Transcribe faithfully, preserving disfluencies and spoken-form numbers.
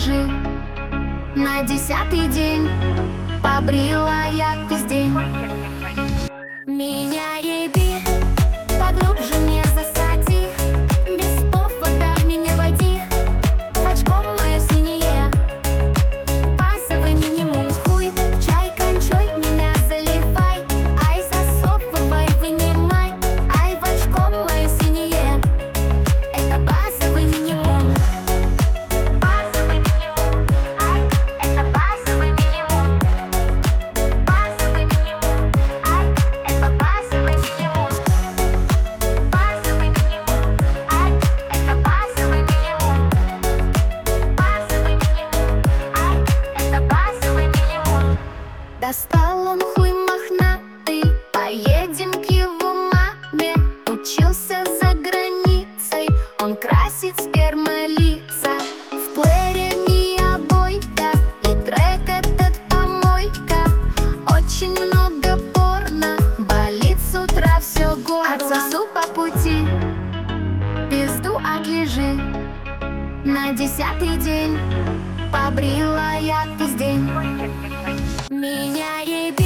отлежи. На десятый день побрила я весь день. Меня еби, поглубже не засади, без повода меня води, очком мое синее. Базовый минимум хуй, чай кончой, меня заливай, ай засовывай, вынимай, ай в очком мое синее. Это базовый минимум. Базовый минимум, ай, это базовый минимум. Базовый минимум, ай, это базовый минимум. Базовый минимум, ай, это базовый минимум. Базовый минимум, ай, это базовый минимум. Достал он хуй мохнатый, поедем к его маме. Учился за границей, он красит спермой лица. В плеере не обойка, и трек этот помойка. Очень много порно, болит с утра все горло. Отсосу по пути, пизду отлежи. На десятый день побрила я весь день. Меня еби.